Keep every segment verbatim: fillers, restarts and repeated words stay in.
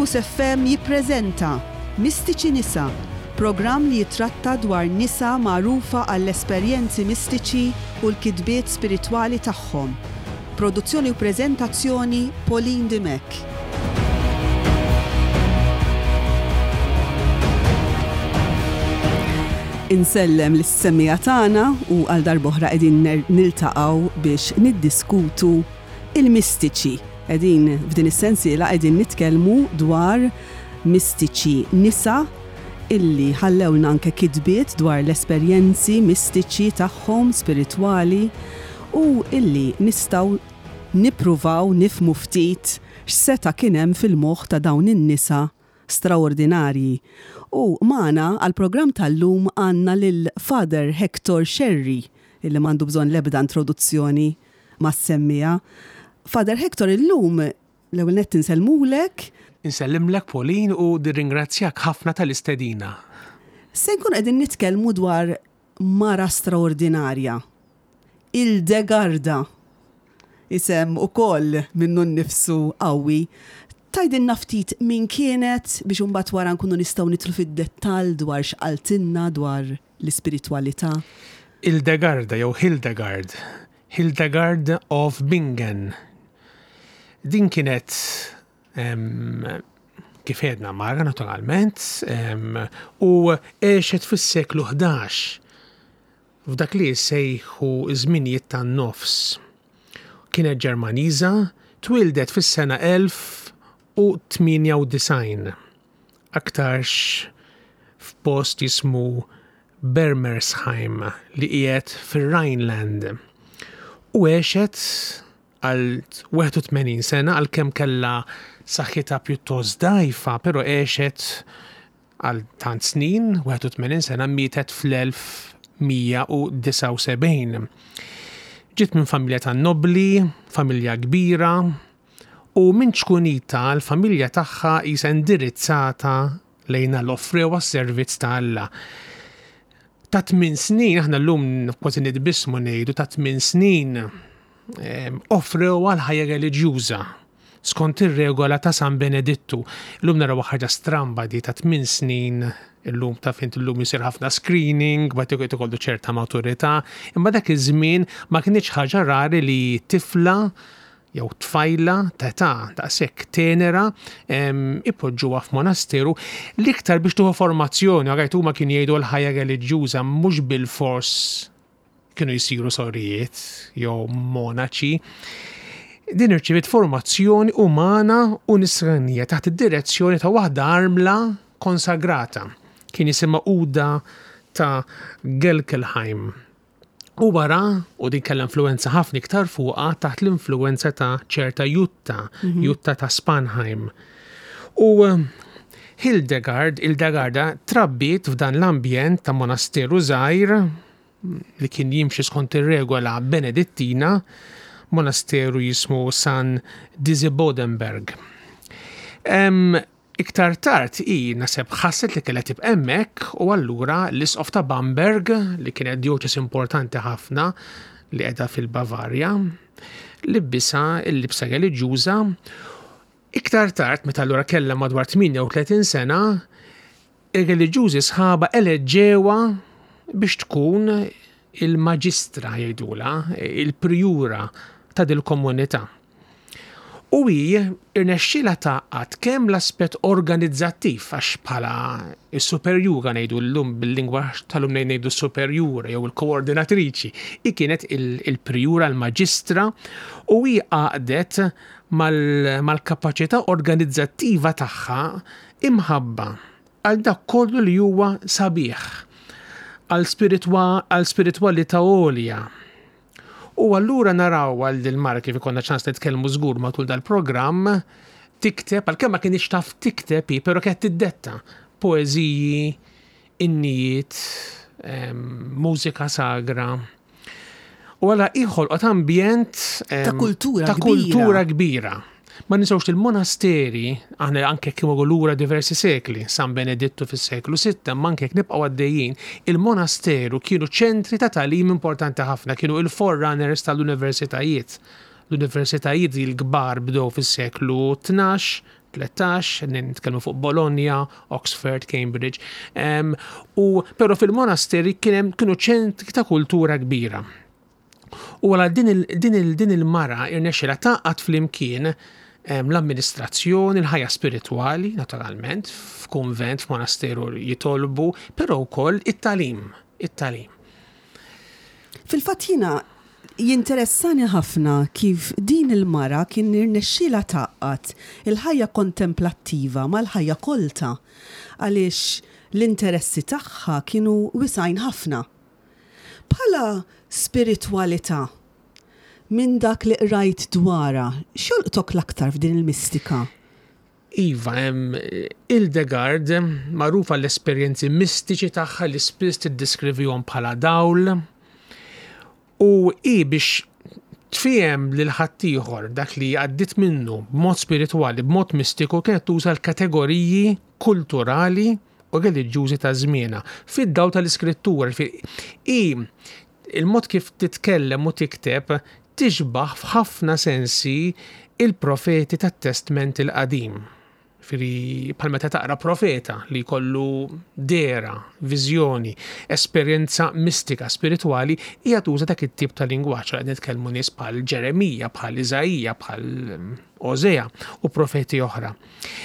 Campus F M jippreżenta Mistiċi Nisa, programm li jitratta dwar nisa magħrufa għall-esperjenzi mistiċi u l-kitbiet spiritwali tagħhom. Produzzjoni u preżentazzjoni Pauline Dimek. Insellem lis-semmija tagħna u għal darb'oħra qegħdin niltaqgħu biex niddiskutu il-mistiċi. Qegħdin f'din is-sensiela qegħdin nitkellmu dwar mistiċi nisa illi ħallewna anke kitbiet dwar l-esperjenzi mistiċi tagħhom spiritwali u illi nistgħu nippruvaw nifhmu ftit x'seta' kien hemm fil-moħħ ta' dawn in-nisa straordinarji. U magħna għall-programm tal-lum għandna lil Father Hector Sherry illi m'għandu bżonn l-ebda introduzzjoni mas-semmija. Father Hector, illum l-ewwel nett insellmulek. Insellimlek Pauline u nirringrazzjak ħafna tal-istedina. Se nkun qegħdin nitkellmu dwar mara straordinarja. Hildegarda. Isem ukoll minnu nnifsu qawwi. Tajdilna ftit min kienet biex imbagħad wara nkunu nistgħu nidħlu fid-dettall dwar x'qaltilna dwar l-ispiritwalità. Hildegarda jew Hildegard. Hildegard of Bingen. Din kienet um, kif għedna mara naturalment um, u għexet fis-seklu ħdax f'dak li jsejħu żminijiet tan-nofs. Kienet Ġermaniża, twildet fis-sena elf u tminja u design. Aktarx f'post jismu Bermersheim li qiegħed fir-Rhineland. U għexet għal wieħed u tmenin sena għal kemm kellha saħħitha pjuttost dgħajfa, però għexet għal tant snin, wieħed u tmenin sena mietet fl-elf mija u disa' u sebgħin. Ġiet minn familja ta' nobli, familja kbira, u minn ċkunita l-familja tagħha qisha indirizzata lejn l-offrew għas-servizz ta' Alla. Ta' tmien snin, aħna llum kważi nitbissmu ngħidu ta' tmien snin offrew għal ħajja reliġjuża skont ir-regola ta' San Benedittu. Illum naraw ħaġa stramba di ta' tmien snin, illum ta' fint illum jisir ħafna screening, bad ikollu ċerta maturità, imma dak iż-żmien ma kienx ħaġa rari li tifla jew tfajla ta' ta' daqshekk tenera ipoġġuha f'monasteru l-iktar biex tuħu formazzjoni, għajt huma kien jgħidu l-ħajja reliġjuża mhux bil-fors kienu jsiru sorijiet jew monaċi. Din irċiviet formazzjoni umana u nisranija taħt id-direzzjoni ta' waħda armla konsagrata. Kien jisimha Uda ta' Gelkelheim. U wara, u din kellha influenza ħafna iktar fuqha taħt l-influenza ta' ċerta Jutta, mm-hmm. Jutta ta' Spanheim. U Hildegard, Hildegarda trabbiet f'dan l-ambjent ta' monasteru żgħir li kien jimxi skont ir-regola Benedittina, monasteru jismu San Disibodenberg. Um, iktar tard i naseb ħasset li kellha tibqa' hemmhekk u allura l-Isqof ta' Bamberg li kienet diyoċes importanti ħafna li qiegħda fil-Bavarja, libisa l-libsa reliġjuża. Iktar tard meta allura kellha madwar tminja u tletin sena, ir-reliġjużi sħaba eleġġewa biex tkun il-maġistra jgħidula, il-prijura ta' dil-komunità. U hi irnexxielha taqqat kemm l-aspett organizzattiv għax bħala is-superjura ngħidu llum bil-lingwa tal-lum ngħidu superjura jew il-koordinatriċi. Hi kienet il-prijura l-maġistra u hi għaqdet mal-kapaċità organizzattiva tagħha imħabba għal dak kollu li huwa sabiħ għal spiritwalità għolja. U allura naraw għal dil-mara kif ikonna ċans nitkellmu żgur matul dal-programm tikteb għal kemm ma kienx taf tikteb, però kienet tiddetta poeżiji, innijiet, mużika sagra. U għala iħolqot ambjent ta' kultura ta' kultura kbira. Ma nisawx il-monasteri, aħna anke kienu lura diversi sekli, San Benedittu fis-seklu sitta, ma anke nibqgħu għaddejjin, il-monasteru kienu ċentri ta' tagħlim importanti ħafna, kienu il-forerunners tal-universitajiet. L-universitajiet il-kbar bdew fis-seklu tnax, tletax, nitkellmu fuq Bologna, Oxford, Cambridge. Um, u però fil-monasteri kien kienu ċentri ta' kultura kbira. U għala din il-mara irnexxila taqgħod flimkien um, l-amministrazzjoni, l-ħajja spirituali, naturalment, f'kunvent, f'monasteru jitolbu, però wkoll it-talim, it-talim. Fil-fatt jiena jinteressani ħafna kif din il-mara kien irnexxila taqqat il-ħajja kontemplattiva mal-ħajja kolta għaliex l-interessi tagħha kienu wisajn ħafna. Bħala spiritwalità minn dak li qrajt dwarha, x'jolqtok l-aktar f'din il-mistika? Iva, Hildegard magħrufa l-esperjenzi mistiċi tagħha li spiss tiddeskrivihom bħala dawl. U i biex tfihem lil ħaddieħor dak li għaddit minnu b'mod spiritwali, b'mod mistiku kienet tuża l-kategoriji kulturali u reliġjużi ta' żmienha fid-dawl tal-iskrittura. I il-mod kif titkellem u tikteb tixbaħ f'ħafna sensi il-profeti tat-Testament il-qadim. Firri bħal meta taqra profeta li kollu dera, viżjoni, esperjenza mistika, spirituali, hija tuża dak it-tip ta' lingwaġġ li nitkellmu nies bħal Ġeremija, bħal Iżajija, bħal Osea u profeti oħra.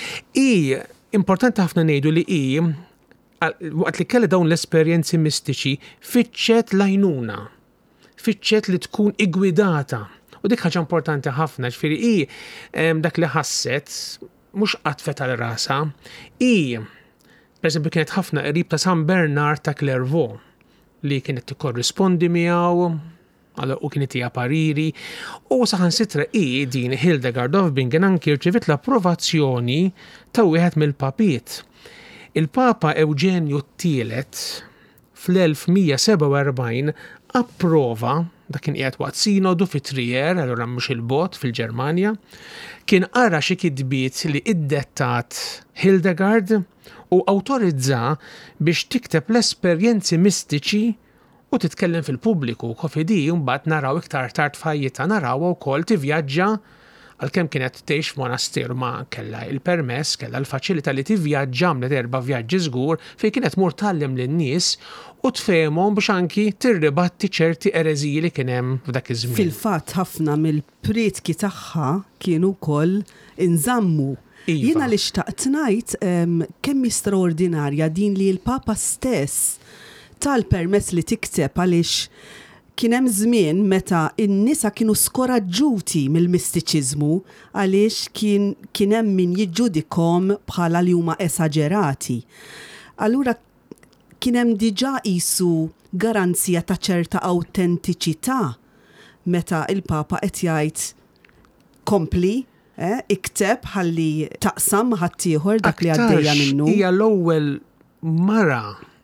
I importanti ħafna ngħidu li i waqt li kelli dawn l-esperjenzi mistiċi fiċċet lajnuna, fiċċet li tkun igwidata. U dik ħaġa importanti ħafna, ġifieri i dak li ħasset mux qatfet għal rasa, i, per esempio, kienet ħafna qrib ta' San Bernard ta' Clairvaux, li kienet tikkorrispondi miegħu, u kienet hija pariri, u saħansitra i din Hildegard of Bingen anki rċevit l-approvazzjoni ta' wieħed mill-papiet. Il-Papa Eugenju t-tielet fl-elf mija seba' u erbgħin approva, dak kien qiegħed waqt sinodu fi Trier, allura mhux il-bot fil-Ġermanja, kien qara xi kitbiet li iddettat Hildegard u awtorizza biex tikteb l-esperjenzi mistiċi u titkellem fil-pubbliku. Kofidi mbagħad naraw iktar tard f'ħajjitha naraw wkoll tivvjaġġa għalkemm kienet tgħix f'monasteru ma kellha il-permess, kellha l-faċilità li tivvjaġġa għamlet erba' vjaġġi żgur fejn kienet mur tgħallem lin-nies u tfehmhom biex anki tirribatti ċerti ereżiji li kien hemm f'dak iż-żmien. Fil-fatt ħafna mill-prietki tagħha kienu wkoll inżammu. Jiena li xtaqt ngħid kemm straordinarja din li l-Papa stess tal-permess li tikteb għaliex kien hemm żmien meta n-nisa kienu skoraġġuti mill-mistiċiżmu għaliex kien kien hemm min jiġġudikhom bħala li huma esaġerati. Allura kien hemm diġà qisu garanzija ta' ċerta awtentiċità meta il-Papa qed jgħid kompli, eh, ikteb ħalli taqsam ħaddieħor dak li għaddejja minnu. Hija l-ewwel mara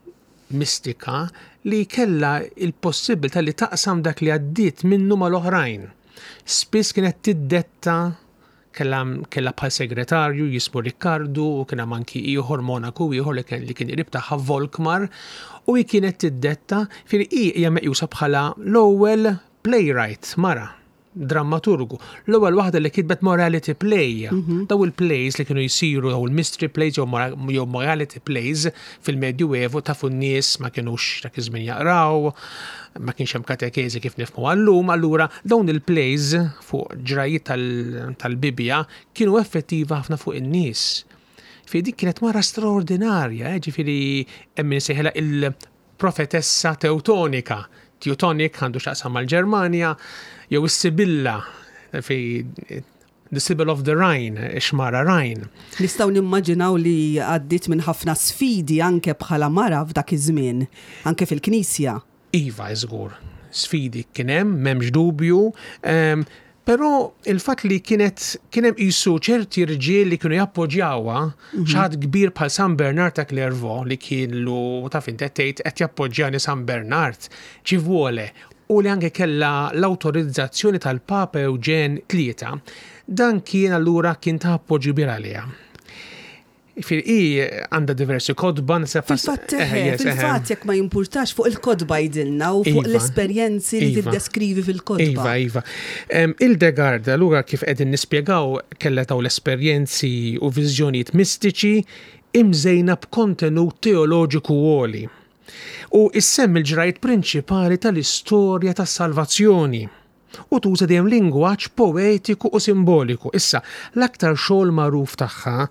mistika li kella il-possibilità li taqsam dak li għaddiet minnu mal-oħrajn. Spiss kienet tiddetta kella kella bħal segretarju jismu Riccardo u kien hemm anki ieħor Monaku ieħor li kien li kien qrib tagħha Volkmar u hi kienet tiddetta firri hi hija meqjusa bħala l-ewwel playwright mara. Drammaturgu. L-ewwel waħda li kitbet morality play. Mm-hmm. Daw il-plays li kienu jsiru daw il-mystery plays jew morality plays fil-Medjuevu tafu n-nies ma kienux dak iż-żmien jaqraw, ma kienx hemm katekesi kif nifhmu għallum, allura dawn il-plays fuq ġrajiet tal-Bibja kienu effettiva ħafna fuq in-nies. Fi dik kienet mara straordinarja, ġifieri hemm sejħela il-profetessa Teutonika. Teutonic għandu xaqsam mal-Ġermanja, jew is-Sibilla fi The Sibyl of the Rhine, ixmara Rhine. Nistgħu nimmaġinaw li għaddit minn ħafna sfidi anke bħala mara f'dak iż-żmien, anke fil-Knisja. Iva, żgur. Sfidi kien hemm, m'hemmx dubju, um, però il-fatt li kienet kien hemm qisu ċerti rġiel li kienu jappoġġjawha, mm-hmm. xaħat kbir bħal San Bernard ta' Clairvaux li kienu taf inti tgħid qed jappoġġjani San Bernard ci vuole u li anke kellha l-awtorizzazzjoni tal-Papa Eugen tlieta, dan kien allura kien ta' appoġġju kbir għaliha. Fil-i għandha diversi kodba Fil-fatt fil-fatt jekk ma jimpurtax fuq il-kodba jidilna u fuq l-esperjenzi li tiddeskrivi fil-kodba. Iva, iva. Hildegard, allura kif qegħdin nispjegaw kellha taw l-esperjenzi u viżjonijiet mistiċi imżejna b'kontenut teoloġiku għoli. U issemm il-ġrajiet prinċipali tal-istorja tas-salvazzjoni. U tuża dejjem lingwaġġ poetiku u simboliku. Issa, l-aktar xogħol magħruf tagħha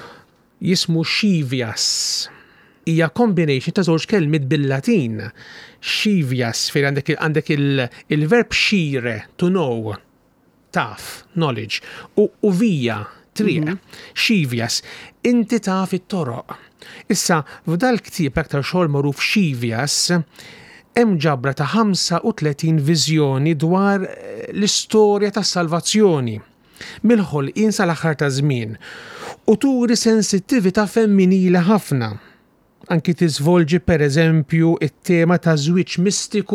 jismu Scivias. Hija combination ta' żewġ kelmiet bil-Latin. Scivias, fejn għandek għandek il-verb scire, to know, taf, knowledge, u via, triq. Scivias, inti taf it-toroq. Issa, f'dal ktieb aktar xogħol magħruf Scivias, hemm ġabra ta' ħamsa u tletin viżjoni dwar l-istorja tas-salvazzjoni mill-ħolqien sal-aħħar ta' żmien u turi sensittività femminili ħafna. Anki tiżvolġi pereżempju it-tema ta' żwieġ mistiku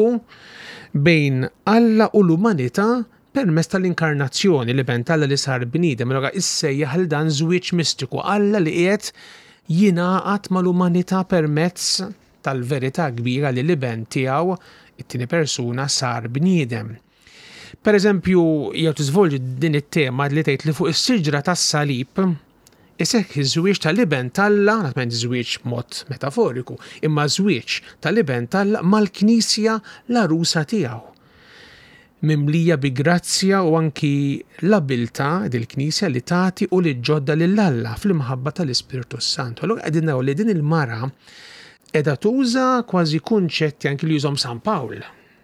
bejn Alla u l-umanità permezz tal-inkarnazzjoni li bent Alla li sar bniedem raga issejjaħ il dan żwieġ mistiku Alla li qiegħed jingħaqad mal-umanità permezz tal-verità kbira li l-iben tiegħu it-tieni persuna sar bniedem. Pereżempju, jew tiżvolġi din it-tema li tgħid li fuq is-siġra tas-salib iseħħ iż-żwieġ tal-iben Alla, naturalment żwieġ mod metaforiku, imma żwieġ tal-iben Alla mal-Knisja l-arusa tiegħu. Mimlija bi grazzja u anki l-abilta dil-Knisja li tagħti u li ġodda lil Alla fl-imħabba tal-Ispiritu Santu. Allura qegħdin naraw li din il-mara edha tuża kważi kunċetti anki li jużhom San Pawl.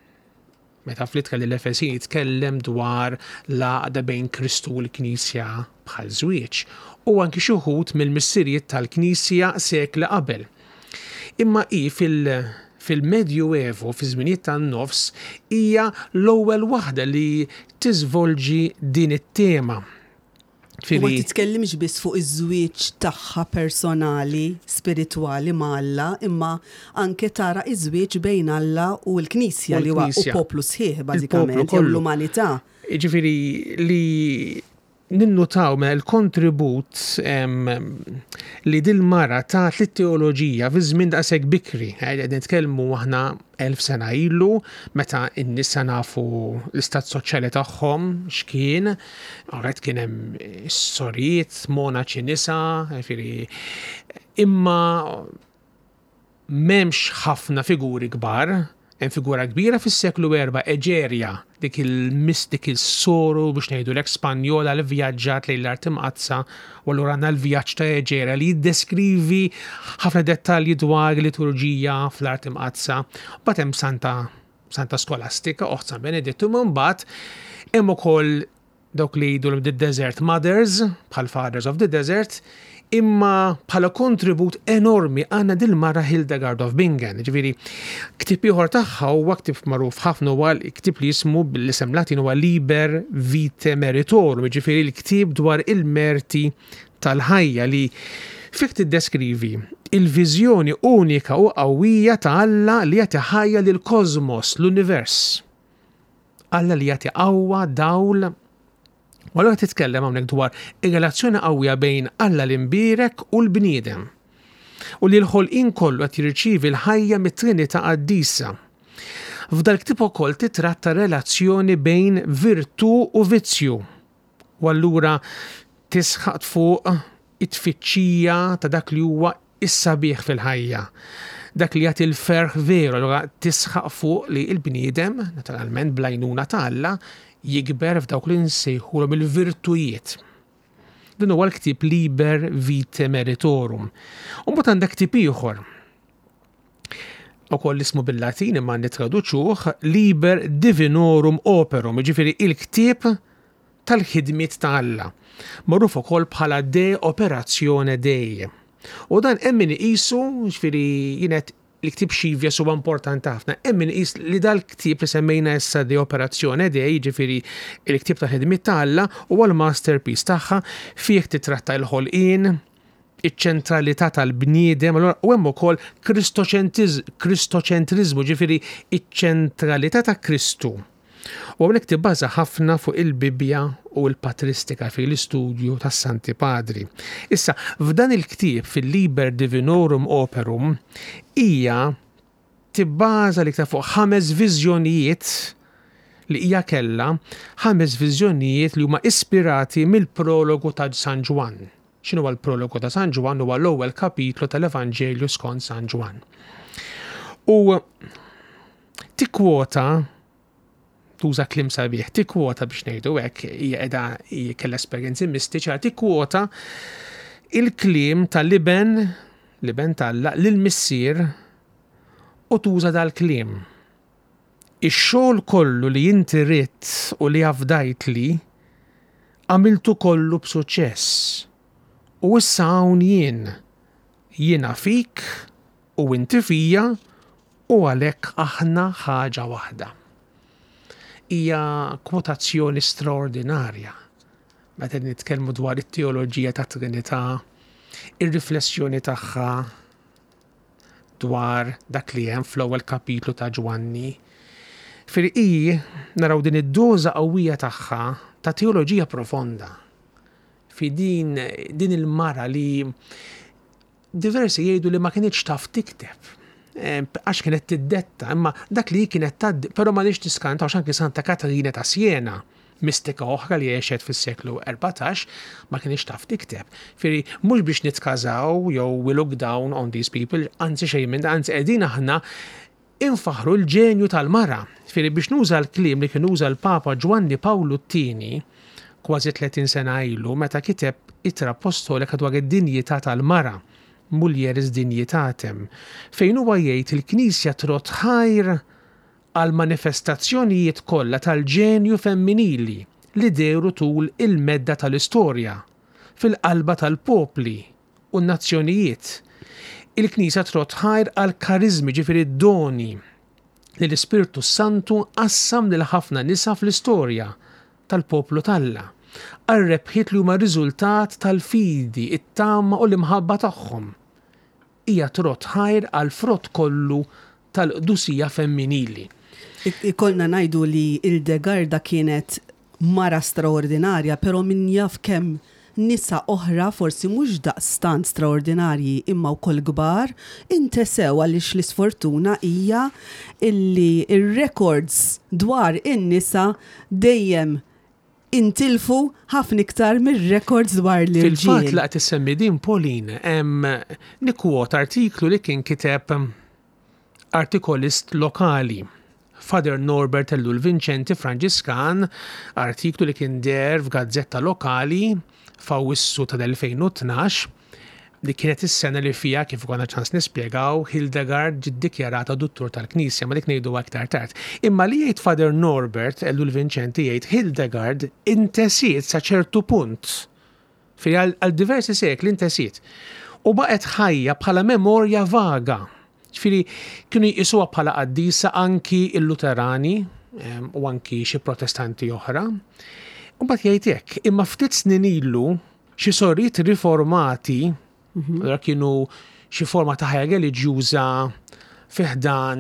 Meta fl-ittra li l-Efesin jitkellem dwar l-għaqda bejn Kristu u l-Knisja bħal żwieġ u anki xi wħud mill-missirijiet tal-Knisja sekla qabel. Imma hi fil- fil-Medjuevu, fi żminijiet tan-nofs, hija l-ewwel waħda li tiżvolġi din it-tema. U ma titkellimx biss fuq iż-żwieġ tagħha personali, spiritwali ma' Alla, imma anke tara iż-żwieġ bejn Alla u l-Knisja li huwa poplu sħiħ bażikament jew l-umanità. Jiġifieri li ninnutaw me l-kontribut li dil-mara ta' lit-teoloġija fi żmien daqshekk bikri. Qegħdin nitkellmu aħna elf sena ilu, meta n-nisa nafu l-istat soċjali tagħhom x'kien, għarret kien hemm is-sorijiet, monaċi nisa, imma m'hemmx ħafna figuri kbar. Hemm figura kbira fis-seklu erba' Eġerja, dik il-mistik il-soru biex ngħidu l-Spanjola li vjaġġat lejn l-art imqazza u allura għandna l-vjaġġ ta' Eġerja li jiddeskrivi ħafna dettalji dwar liturġija fl-art imqazza. Mbagħad hemm Santa Santa Skolastika, Oħ San Benedittu, ma mbagħad hemm ukoll dawk li jgħidu the Desert Mothers, bħal Fathers of the Desert, imma bħala kontribut enormi għandna dil-mara Hildegard of Bingen. Ġifieri ktieb ieħor tagħha huwa ktieb magħruf ħafna huwa ktieb li jismu bil-isem Latin huwa Liber Vitae Meritorum, ġifieri l-ktieb dwar il-merti tal-ħajja li fih tiddeskrivi il-viżjoni unika u qawwija ta' Alla li jagħti ħajja lill-kosmos, l-univers. Alla li jagħti qawwa, dawl. U allura titkellem hawnhekk dwar ir-relazzjoni qawwija bejn Alla l-imbierek u l-bniedem. U li l-ħolqien kollu qed jirċievi l-ħajja mit-Trinità Qaddisa. F'dal ktieb ukoll titratta relazzjoni bejn virtù u vizzju. U allura tisħaq fuq it-tfittxija ta' dak li huwa is-sabiħ fil-ħajja. Dak li jagħti l-ferħ veru, allura tisħaq fuq li l-bniedem, naturalment bl-għajnuna ta' Alla, jikber f'dawk li nsejħulhom il-virtujiet. Din huwa l-ktieb Liber Vitae Meritorum. U mbagħad għandek ktieb ieħor. Ukoll ismu bil-Latin imma nittraduċuh Liber Divinorum Operum, jiġifieri il-ktieb tal-ħidmiet ta' Alla. Magħruf ukoll bħala De Operatione Dei. U dan hemm min iqisu, jiġifieri jienet l-ktieb Scivias huwa importanti ħafna. Hemm min qis li dal-ktieb li semmejna issa De Operazione Dei, jiġifieri l-ktieb ta' ħidmiet ta' Alla huwa l-masterpiece tagħha fih titratta l-ħolqien, iċ-ċentralità tal-bniedem, allura u hemm ukoll kristoċentriżmu, ġifieri iċ-ċentralità ta' Kristu U għonek tibbaza ħafna fuq il-Bibja u l-patristika fil-istudju tas Santi Padri. Issa, f'dan il-ktib fil-Liber Divinorum Operum, hija tibbaza li fuq ħames viżjonijiet li hija kella, ħames viżjonijiet li huma ispirati mill-prologu ta' San Ġwan. X'inhu l-prologu ta' San Ġwan huwa l-ewwel kapitlu tal-Evanġelju skont San Ġwan. U tikkwota tuża klim sabiħ, tikkwota biex ngħidu hekk hija qiegħda hija kellha esperjenzi mistiċi, tikkwota il-kliem tal-Liben, Liben Talla, lill-missier u tuża dal-kliem. Ix-xogħol kollu li inti ridt u li afdajt li għamiltu kollu b'suċċess. U issa hawn jien jiena fik u inti fija u għalhekk aħna ħaġa waħda. Hija kwotazzjoni straordinarja. Meta nitkellmu dwar it-teoloġija ta' Trinità, ir-riflessjoni tagħha dwar dak li hemm fl-ewwel kapitlu ta' Ġwanni. Firqi naraw din id-doża qawwija tagħha ta' teoloġija profonda. Fi din din il-mara li diversi jgħidu li ma kienx taf tikteb. Għax kienet tiddetta, imma dak li kienet taddi, pero ma nix tiskanta għax anki Santa Katarina ta' Siena, mistika oħra li jgħixet fis-seklu erbatax, ma kienx taf tikteb. Firri, mhux biex nitkażaw jew we look down on these people, anzi xejn minn anzi qegħdin aħna infaħru l-ġenju tal-mara. Firri biex nuża l-kliem li kien uża l-Papa Ġwanni Pawlu t-tieni, kważi tletin sena ilu, meta kiteb itra apostolika dwar id-dinjità tal-mara. Muljeris dinjitatem, fejn huwa jgħid il-Knisja trot ħajr għal manifestazzjonijiet kollha tal-ġenju femminili li dejru tul il-medda tal-istorja fil-qalba tal-popli u n-nazzjonijiet. Il-Knisja trot ħajr għal karizmi ġifieri d-doni li l-Ispirtu Santu qassam lil ħafna nisa fl-istorja tal-poplu Talla. Għal-rebħiet li huma riżultat tal-fidi, it-tama u l-imħabba tagħhom. Hija trot ħajr għal frott kollu tal-qdusija femminili. Ikolna ngħidu li Hildegarda kienet mara straordinarja, però min jaf kemm nisa oħra forsi mhux daqstant straordinarji imma wkoll kbar, intesew għaliex l-isfortuna hija illi ir-records dwar in-nisa dejjem intilfu ħafna iktar mir-records dwar l-irġiel. Fil-fatt laqt issemmi din Pauline, hemm nikkwot artiklu li kien kiteb artikolist lokali. Father Norbert Ellul Vincenti Franġiskan, artiklu li kien der f'gazzetta lokali f'Awwissu tal-elfejn u tnax, li kienet is-sena li fija kif konna ċans nispjegaw Hildegard ġiet dikjarata dottur tal-Knisja, ma dik ngħidu aktar tard. Imma li jgħid Father Norbert Ellul Vincenti jgħid Hildegard intesiet sa ċertu punt. Fi għal diversi sekli intesiet. U baqgħet ħajja bħala memorja vaga. Ġifieri kienu jqisuha bħala qaddisa anki il-Luterani u anki xi Protestanti oħra. U mbagħad jgħid hekk, imma ftit snin ilu xi sorriet riformati Allora kienu xi forma ta' ħajja reliġjuża fiħdan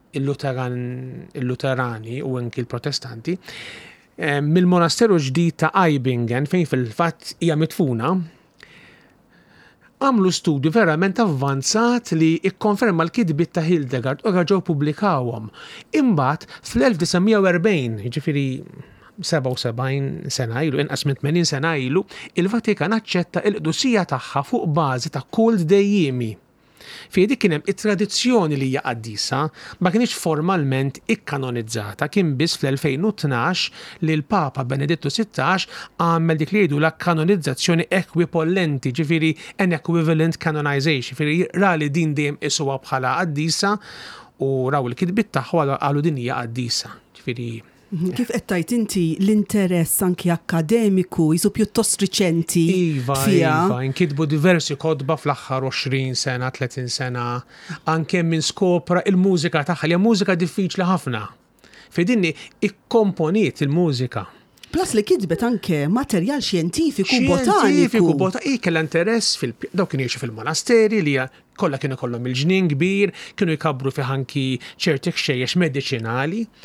il-Luterani u anki l-Protestanti mill-monasteru ġdid ta' Eibingen fejn fil-fatt hija mitfuna għamlu studju verament avvanzat li ikkonferma l-kidbiet ta' Hildegard u ġew pubblikawhom. Imbagħad fl-elf tisgħemija u erbgħin, jiġifieri seba' u sebgħin sena ilu, inqas minn tmenin sena ilu, il-Vatikan aċċetta l-qdusija tagħha fuq bażi ta' kult dejjimi. Fi dik kien hemm it-tradizzjoni li hija qaddisa ma kienx formalment ikkanonizzata, kien biss fl-elfejn u tnax li l-Papa Benedettu sittax għamel dik li jgħidu la kanonizzazzjoni ekwipollenti, ġifieri an equivalent canonization, ġifieri ra li din dejjem isuha bħala qaddisa u raw il-kitbiet tagħha qalu din hija qaddisa. Ġifieri Kif qed tajt inti l-interess anki akademiku jisu pjuttost riċenti Iva, Iva, inkitbu diversi kodba fl-aħħar għoxrin sena, tletin sena, anke minn skopra il-mużika tagħha li mużika diffiċli ħafna. Fidinni ikkomponiet il-mużika. Plus li kitbet anke materjal xjentifiku botaniku. Xjentifiku botaniku, kella interess fil-daw kien jiexu fil-monasteri li kollha kienu kollhom il-ġnien kbir, kienu jkabru fi ħanki ċerti xejjex mediċinali.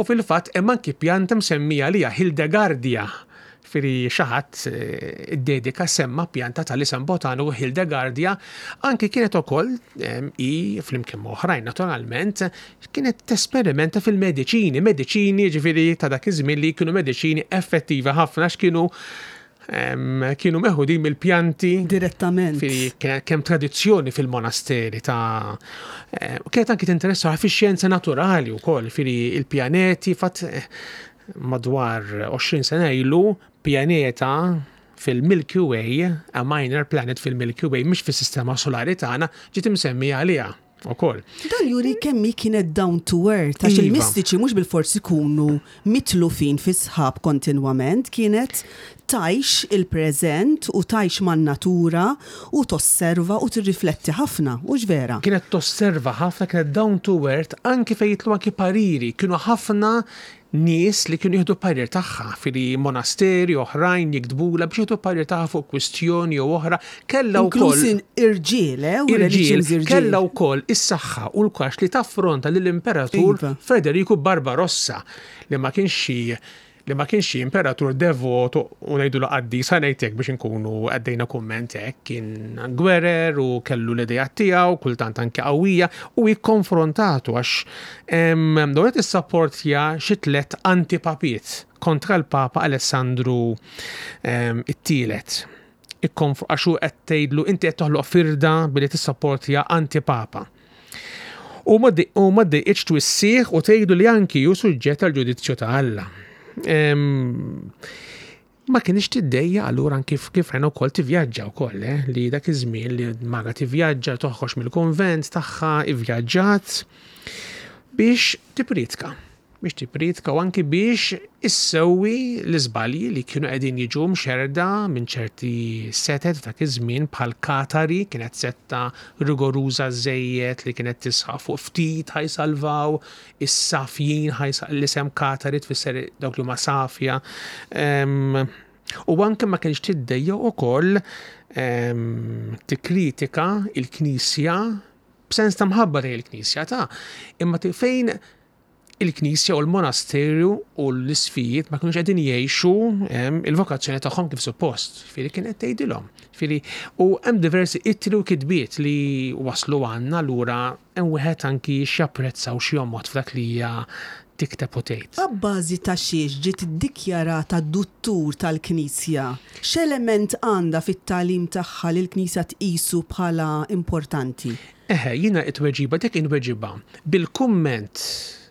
U fil-fatt hemm anki pjanta msemmija li Hildegardia. Firri xaħat id-dedika semma pjanta tal-isem botaniku Hildegardia, anki kienet ukoll i flimkien oħrajn naturalment kienet tesperimenta fil-mediċini, mediċini ġifieri ta' dak iż-żmien li kienu mediċini effettivi ħafna x'kienu kienu meħudin mill-pjanti direttament. Kienet kemm tradizzjoni fil-monasteri ta' kienet anki tinteressa fix-xjenza naturali wkoll, firri il-pjaneti fatt madwar għoxrin sena ilu pjaneta fil-Milky Way, a minor planet fil-Milky Way, mhux fis-sistema solari tagħna, ġiet imsemmija għaliha ukoll. Dan juri kemmi kienet down to earth, għax il-mistiċi mhux bil-forsi kunu mitlufin fi sħab kontinwament, kienet tajx il-preżent u tajx man-natura u tosserva u tirrifletti ħafna, u ġvera. Kienet tosserva ħafna, kienet down to earth, anki fejn jitlu anki pariri, kienu ħafna nies li kienu jieħdu parir tagħha fili monasteri oħrajn jiktbula biex jieħdu parir tagħha fuq kwistjoni u oħra, kellha wkoll irġiel, irġiel, kellha wkoll is-saħħa u l-kax li taffronta lill-Imperatur Federico Barbarossa li ma kienx li ma kienx imperatur devot u ngħidulu qaddis ħanejtek biex inkunu għaddejna kumment hekk, kien gwerer u kellu l-idejat tiegħu kultant anke qawwija u jikkonfrontatu għax dawlet is-sapportja xi tliet antipapiet kontra l-Papa Alessandru it-tielet. Għaxu qed tgħidlu inti qed toħloq firda billi tissapportja antipapa. U ma ddeqqietx twissieħ u tgħidu li anki hu suġġett għall-ġudizzju ta' Alla. Ma kienx tiddejja allura kif kif rena wkoll tivvjaġġa wkoll li dak iż-żmien li maga tivvjaġġa toħroġ mill-konvent tagħha ivvjaġġat biex tipritka. biex tipritka u anki biex issewwi l-iżbalji li kienu qegħdin jiġu mxerda minn ċerti setet ta' iż-żmien bħal Katari, kienet setta rigoruża żejjed li kienet tisħaq fuq ftit ħajsalvaw, is-safjin l-isem Katari tfisser dawk li huma safja. U anke ma kienx tiddejja wkoll tikkritika il-Knisja b'sens ta' mħabba il-Knisja ta' imma fejn il-Knisja u l-monasterju u l-isfijiet ma kienux qegħdin jgħixu il-vokazzjoni tagħhom kif suppost. Firri kienet tgħidilhom. Firri u hemm diversi ittri u kitbiet li waslu għandna lura hemm wieħed anki x'japprezzaw xi jommod f'dak li hija tikteb u tgħid. Abbażi ta' xiex ġiet iddikjarata d-duttur tal-Knisja. X'element għandha fit-tagħlim tagħha li l-Knisja tqisu bħala importanti? Eħe, jiena it-tweġiba dik inweġiba bil-kumment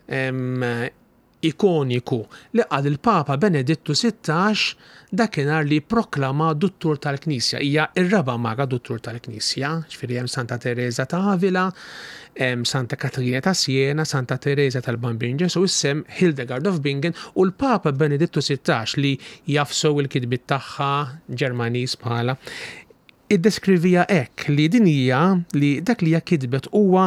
ikoniku li qal il-Papa Benedittu sittax dakinhar li proklama duttur tal-Knisja. Hija r-raba' maga duttur tal-Knisja, ġifieri hemm Santa Teresa ta' Avila, Santa Katrina ta' Siena, Santa Teresa tal-Bambin Ġesu, issem Hildegard of Bingen u l-Papa Benedittu sittax li jafsow il-kitbiet tagħha Ġermaniż bħala iddeskrivija hekk li din hija li dak li hija kitbet huwa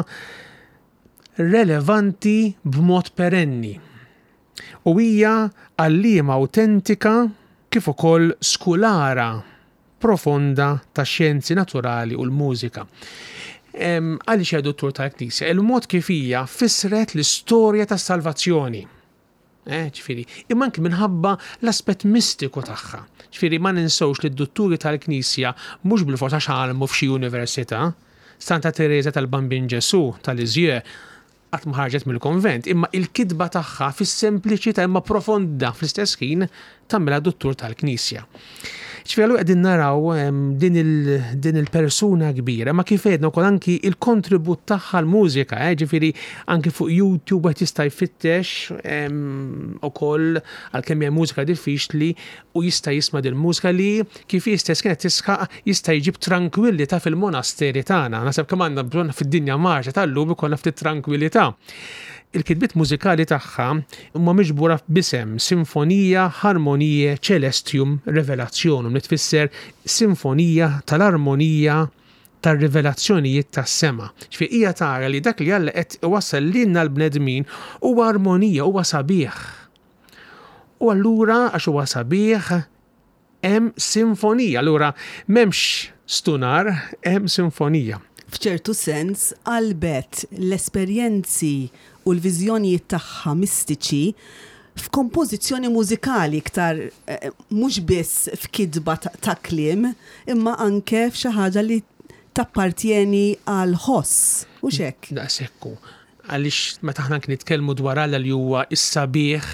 relevanti b'mod perenni. U hija għallima autentika kif ukoll skulara profonda ta' xjenzi naturali u l-mużika. Għaliex hija duttur tal-Knisja, il-mod kif hija fissret l-istorja tas-salvazzjoni. Ġifieri, imma anke minħabba l-aspett mistiku tagħha. Ġifieri ma ninsewx li d-dutturi tal-Knisja mhux bil-forsa x'għalmu f'xi università. Santa Teresa tal-Bambin Ġesu tal-Lisieux qatt ma ħarġet mill-konvent, imma il-kitba tagħha fis-sempliċità imma profonda fl-istess ħin tagħmilha duttur tal-Knisja. Ġifieri qegħdin naraw din il-persuna kbira, ma kif għedna wkoll anki il-kontribut tagħha l-mużika, ġifieri anki fuq YouTube qed jista' jfittex ukoll għalkemm hija mużika diffiċli u jista' jisma' din mużika li kif jistess kienet tisħaq jista' jġib tranquillità fil-monasteri tagħna. Naseb kemm għandna bżonn fid-dinja marġa tal-lum ikollna ftit tranquillità. Il-kitbiet mużikali tagħha huma miġbura b'isem Sinfonija Harmonije Celestium Revelationum li tfisser Sinfonija tal-Armonija tar-rivelazzjonijiet tas-sema. Ġifieri hija tara li dak li Alla qed iwassal lilna l-bnedmin huwa armonija, huwa sabiħ. U allura għax huwa sabiħ hemm sinfonija, allura m'hemmx stunar, hemm sinfonija. f'ċertu sens qalbet l-esperjenzi u l-viżjonijiet tagħha mistiċi f'kompożizzjoni mużikali iktar mhux biss f'kidba ta' kliem, imma anke f'xi ħaġa li tappartjeni għal ħoss u x'hekk. Daqshekku. Għaliex meta aħna kien nitkellmu dwar Alla li huwa is-sabiħ,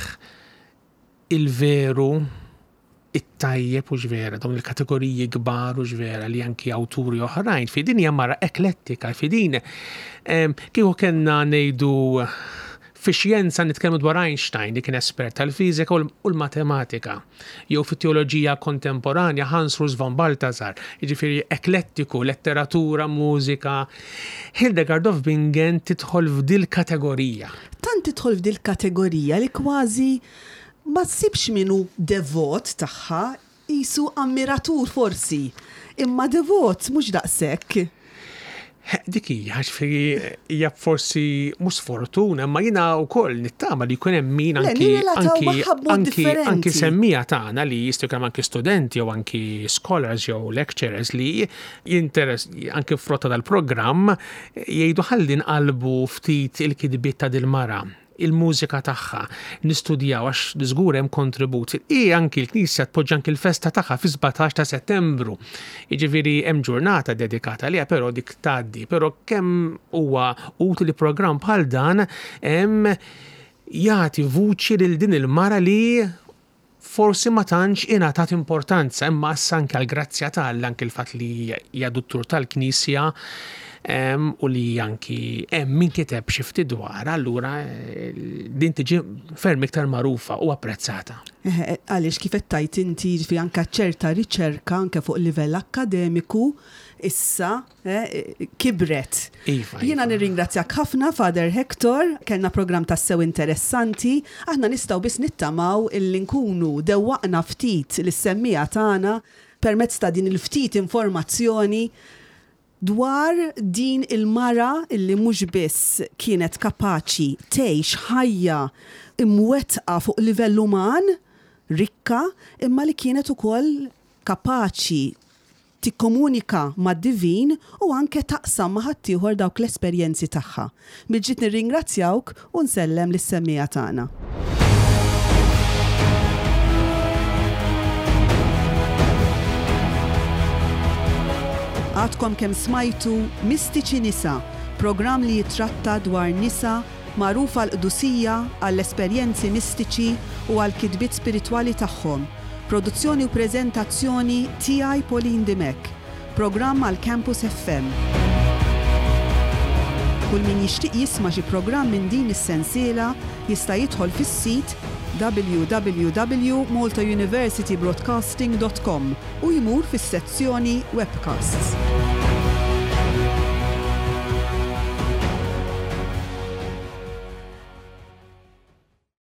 il-veru, it-tajjeb u ġvera, dawn il-kategoriji kbar u ġvera li anki awturi oħrajn fi din hija mara eklettika, fi din kieku kellna ngħidu fi-xjenza nitkellmu dwar Einstein li kien espert tal-fiżika u l-matematika, jew fit-teoloġija kontemporanja Hans Urs von Balthasar, jiġifieri eklettiku, letteratura, mużika. Hildegard of Bingen tidħol f'dil kategorija. Tant tidħol f'dil kategorija li kważi ma tsibx minnu devot tagħha, qisu ammiratur forsi, imma devot mhux daqshekk. Dik hija hija forsi mhux sfortuna, imma jiena wkoll nittama li jkun hemm min anki anki anki semmija tagħna li jistgħu kemm anki studenti jew anki scholars jew lecturers li jinteress anki frotta tal-programm jgħidu ħalli nqalbu ftit il-kidbiet ta' dil-mara, il-mużika tagħha, nistudjaw għax żgur hemm kontribut. I anki l-Knisja tpoġġi anki l-festa tagħha fi sbatax ta' Settembru. Jiġifieri hemm ġurnata dedikata liha, però dik tgħaddi, però kemm huwa utli programm bħal dan hemm jagħti vuċi lil din il-mara li forsi ma tantx ingħatat importanza, imma issa anke għall-grazzja tal anke l-fatt li hija duttur tal-Knisja Um, u li anki hemm min kiteb xi ftit dwar, allura din tiġi ferm iktar magħrufa u apprezzata. Għaliex kif qed tajt inti fi anke ċerta riċerka anke fuq livell akademiku issa eh, kibret. Iva, Jiena iva. nirringrazzjak ħafna Father Hector, kellna programm tassew interessanti, aħna nistgħu biss nittamaw illi nkunu dewwaqna ftit lis-semmija tagħna permezz ta' din il-ftit informazzjoni dwar din il-mara illi mhux biss kienet kapaċi tgħix ħajja imwettqa fuq livell uman, rikka, imma li kienet ukoll kapaċi tikkomunika mad-divin u anke taqsam ma' ħaddieħor dawk l-esperjenzi tagħha. Miġġiet nirringrazzjawk u nsellem lis-semmija tagħna. Għadkom kemm smajtu Mistiċi Nisa, programm li jitratta dwar nisa magħrufa l-qdusija għall-esperjenzi mistiċi u għall-kidbiet spiritwali tagħhom. Produzzjoni u preżentazzjoni tiegħi Pauline Dimek. Programm għal Campus F M. Kull min jixtieq jisma' xi programm minn din is-sensiela jista' jidħol fis-sit w w w dot malta university broadcasting dot com u jmur fis-sezzjoni Webcasts.